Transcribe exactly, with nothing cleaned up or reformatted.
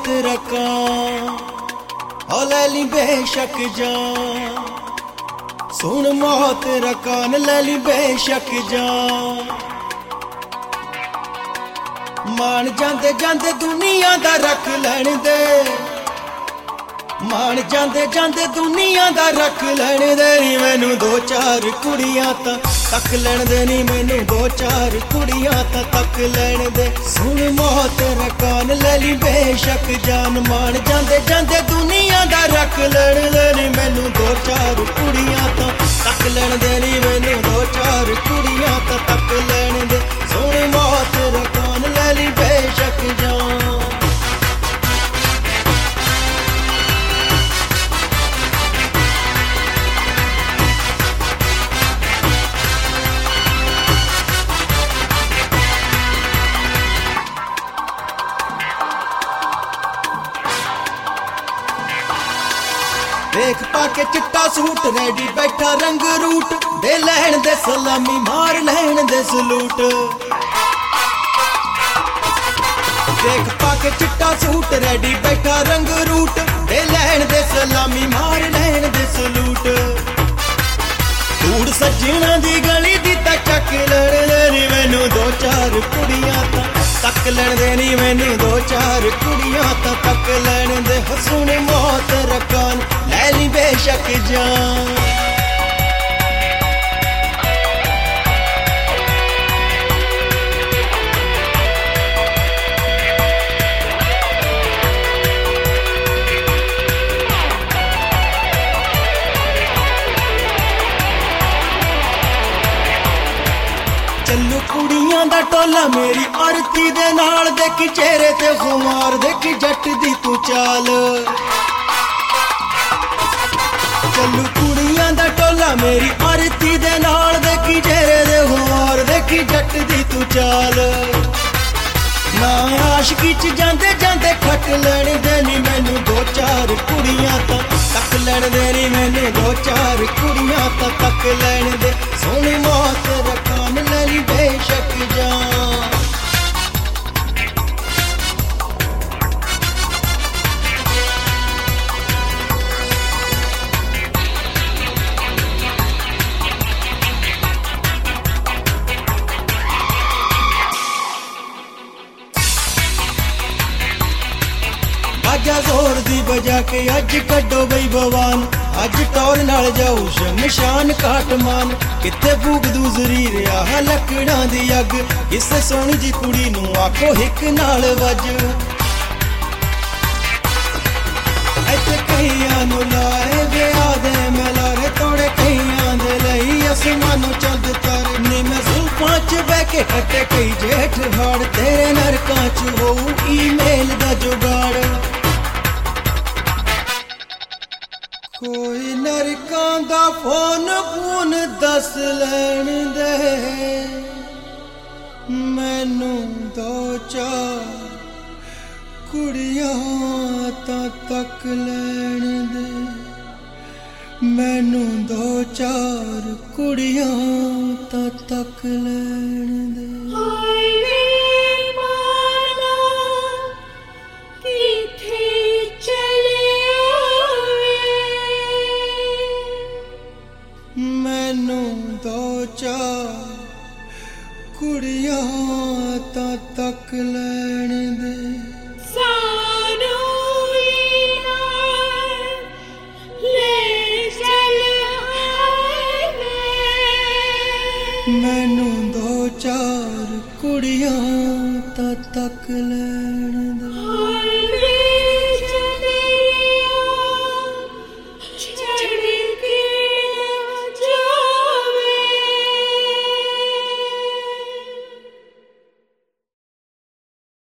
रखा ओ लैली बेशक जान, सुन मौत रकान लैली बेशक जान। मान जांदे जांदे दुनिया दा रख लैण दे, मान जांदे जांदे दुनिया दा रख लैण दे नी मैनू दो चार कुड़ियां तां तक लैण दे नी मैनू दो चार कुड़ियां तां तक लैण दे। सुन मौत रकान लैली बेशक जान, मान जांदे जांदे दुनिया दा रख लैण दे नी मैनू दो चार कुड़ियां तां तक लैण दे नी मैनू दो चार कुड़ियां तां तक लैण दे। सुन मौत रकान लैली बेशक जान। देख पाके चिट्टा सूट रेडी बैठा रंग रूट, दे लैण दे सलामी मार लैण दे सलूट। देख पाके चिट्टा सूट रेडी बैठा रंग रूट, दे लैण दे सलामी मार लैण दे सलूट। धूड़ सज्जणा दी गली दी तां चक लैण दे नी मैनू दो चार कुड़ियां तां तक लैण दे नी मैनू दो चार कुड़ियां तां तक लैण दे। सुन मौत रकान लैली बेशक जान। चलू कुड़ियां दा टोला मेरी आरती दे नाल, देखी चेहरे ते खुमार देखी जट दी तू चाल। चलू कुड़ियां दा टोला मेरी आरती दे नाल, देखी चेहरे दे खुमार देखी जट दी तू चाल। ना आशिकी च जांदे जांदे खट लैण दे नी मैनू दो चार कुड़ियां तां तक लैण दे नी मैनू दो चार कुड़ियां तां तक लैण दे। सुन मौत रकान लैली बेशक जान। आजा जोर दी बजा के अज कड्डो बई भवान, अज टौर नाल जाऊ शमशान काटमान। किथे फूक दू जरीर आह लकड़ां दी अग, किसे सोहनी जी कुड़ी नू आखो हिक नाल वज। इत्थे कईयां नू लाए विआह दे मलारे, तोड़े कईयां दे लई असमानों चंद तारे। नी मैं जुल्फां च बह के खट्टे कई जेठ हाड़, तेरे नरकां च होऊ ईमेल दा जुगाड़। कोई नरकां दा फोन फोन दस लैण दे मैनू दो चार कुड़ियां तां तक लैण दे, मैनू दो चार कुड़ियां तां तक लैण दे। मैनू दो चार कुड़ियां तां तक लैण दे। सानू ले चल मैनू दो चार कुड़ियां तां तक लैण दे।